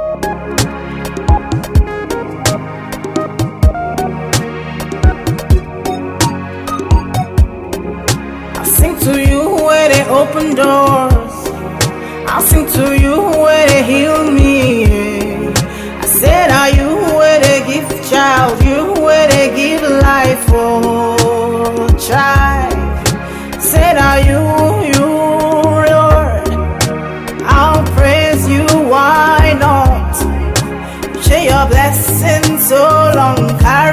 Sing to you where they open doors. I'll sing to you where they heal me. I said, are you where they give child? You where they give life for child? Said, are you, Lord? I'll praise you, why not? Share your blessings so long.